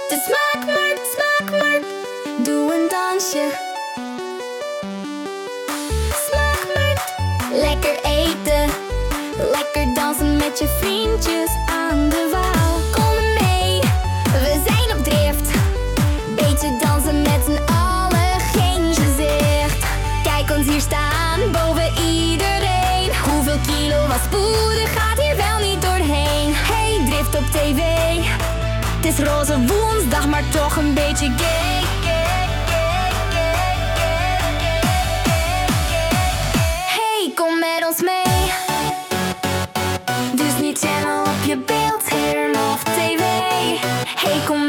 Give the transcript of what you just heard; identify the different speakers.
Speaker 1: De smaakmarkt, smaakmarkt, doe een dansje. Smaakmarkt, lekker eten, lekker dansen met je vriendjes aan de Waal. Kom mee, we zijn op drift, beetje dansen met z'n allen, geen gezicht. Kijk ons hier staan, boven iedereen. Hoeveel kilo was poeder gaat hier wel niet doorheen. Hey, drift op tv, het is roze woensdag, maar toch een beetje gay. Hey, kom met ons mee. Disney Channel op je beeld, Heerlen of tv. Hey, kom